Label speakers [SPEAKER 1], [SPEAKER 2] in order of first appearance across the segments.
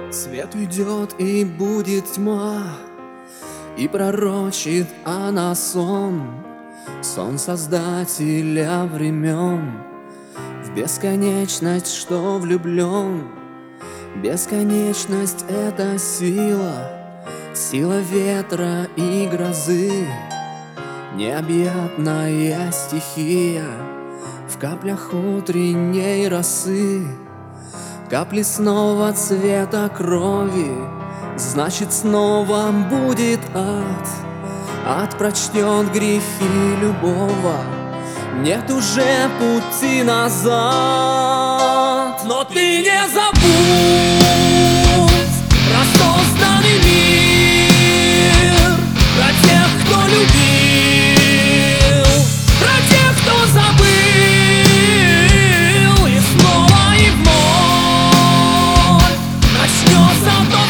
[SPEAKER 1] Свет уйдет и будет тьма, и пророчит она сон, сон Создателя времен, в бесконечность, что влюблен. Бесконечность — это сила, сила ветра и грозы, необъятная стихия в каплях утренней росы. Капли снова цвета крови, значит, снова будет ад. Ад прочтет грехи любого, нет уже пути назад. Но ты не забудь про созданный мир, про тех, кто любил, про тех, кто забыл. И снова и вновь начнется тот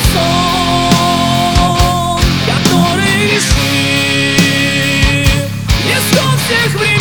[SPEAKER 1] сон, который решит исход всех времен.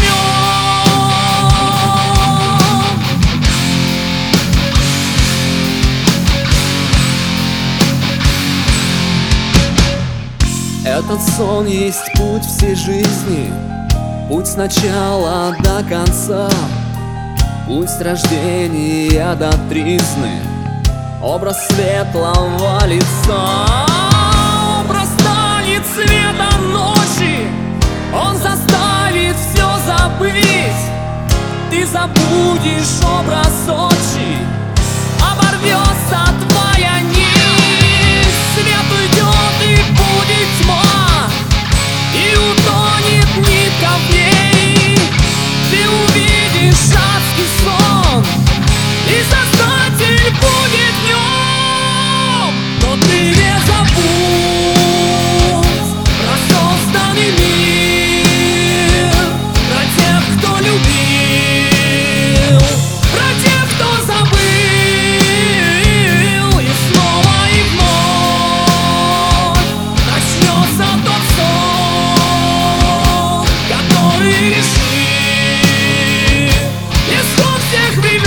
[SPEAKER 1] Этот сон есть путь всей жизни, путь с начала до конца, путь с рождения до тризны, образ светлого лица. Образ станет светом ночи, он заставит все забыть. Ты забудешь образ Сочи, оборвется твоя нить. Свет уйдет и будет тьма, и утонет нитка в ней. Ты увидишь адский сон, и Создатель будет днем. Но ты не забудь про созданный мир, про тех, кто любил, про тех, кто забыл. И снова и вновь начнется тот сон, который решит исход всех времен.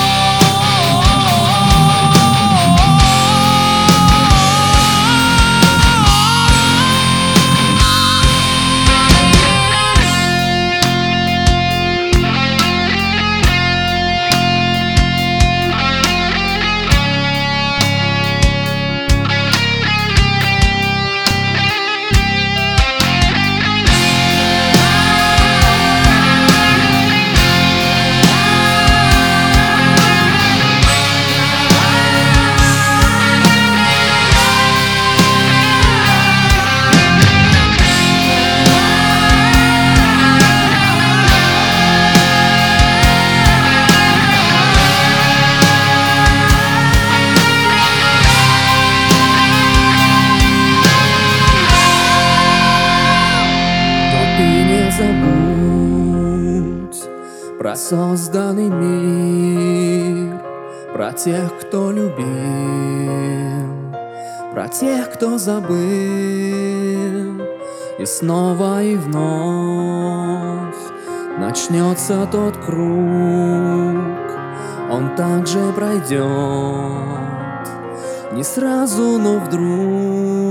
[SPEAKER 1] Забудь про созданный мир, про тех, кто любил, про тех, кто забыл. И снова и вновь начнется тот круг, он также пройдет не сразу, но вдруг